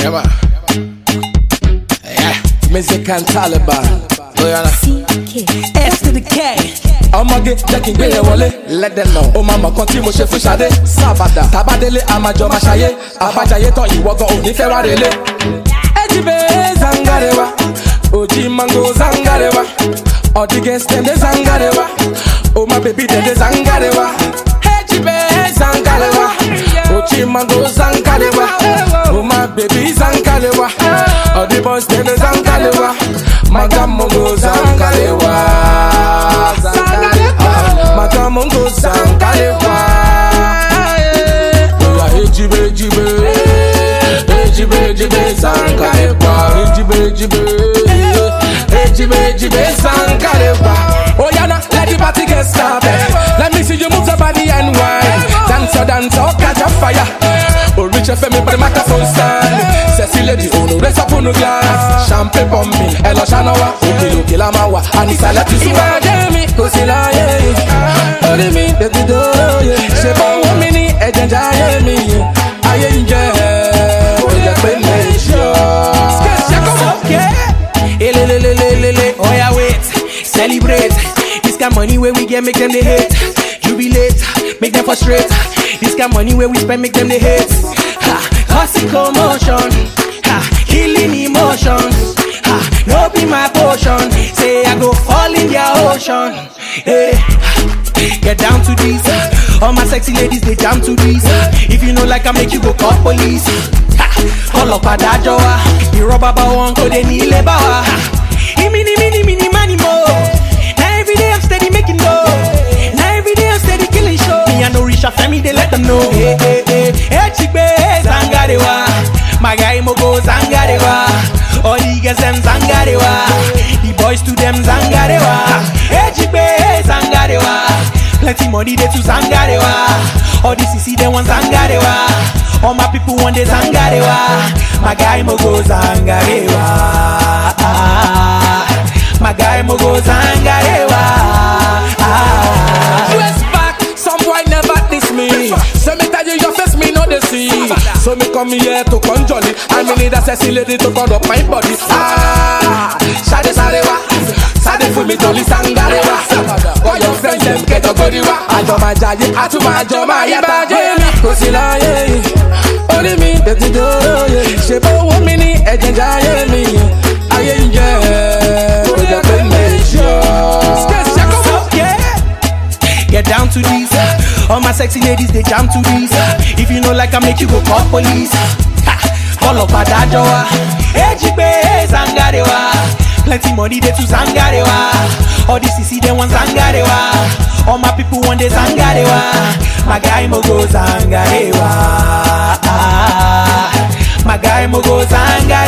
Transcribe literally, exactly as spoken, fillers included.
Yeah, man. Yeah. Music and Taliban. S to the K. I'ma get jacking gay wale. Let them know. Oh mama, continue she fish ade. Sabada. Tabadele amajo mashaye. Abajaye to iwogo oni fe warele. Ejibe zangarewa. Oji mango zangarewa. All the girls them de zangarewa. Oh my baby them de zangarewa. Ejibe zangarewa. Oji mango zangarewa. Oh my baby zangarewa. All the boys them de zangarewa. Magamongo zangarewa. Magamongo zangarewa. Ejibe ejibe. Ejibe ejibe zangarewa. Ejibe ejibe. Ejibe ejibe zangarewa. Oh yeah, now let the party get started. Let me see you move your body and wine. Dance or dance or catch a fire. Oh rich F M but the microphone stand. Sexy lady, oh no raise up on the glass. Champagne bombing, hello shanawa. Okay, okay, lamawa. Anisa let you see my Jamie. Cause la yeah. Only me, the do yeah. She born one minute, a ginger me. I enjoy. Oh yeah, baby, sure. Okay. Oh yeah, wait, celebrate. This kind of money where we get, make them they hate. Jubilate, make them frustrate. This kind of money where we spend, make them they hate. Ha, causing commotion, ha, healing emotions. Ha, no be my potion. Say I go fall in their ocean. Hey, get down to this. All my sexy ladies they jam to this. If you know like I make you go call police. Ha, call up a dajoa. You rubber ba one go they need labor. Mini mini mini money more. Now every day I'm steady making dough. Now every day I'm steady killing show. Me and no rich family they let them know. Hey hey hey, hey chibe zangarewa. My guy mogo zangarewa. All the girls them zangarewa. The boys to them zangarewa. Hey chibe zangarewa. Plenty money they to zangarewa. All the C C they want zangarewa. All my people want they zangarewa. My guy mogo zangarewa. My guy mogo zangarewa. U S back, some boy never diss me. So me tell you your face me no they see. So me come here to conjure it. I me need a sexy lady to cut up my body. Ah, Shade Sarewa, Sade for me to zangarewa. All your friends them get a godiwa. Ajo ma jaye, atu ma jo ma yata. Cause you lie, only me that you do. Yeah, she born one minute, a ginger me. I enjoy. Get down to this. All my sexy ladies they jam to this. If you know like I make you go call police. Ha, call up a dajoa. Ejibe zangarewa. Plenty money they to zangarewa. All the C C they want zangarewa. All my people want they zangarewa. My guy mogo zangarewa. My guy mogo zangarewa.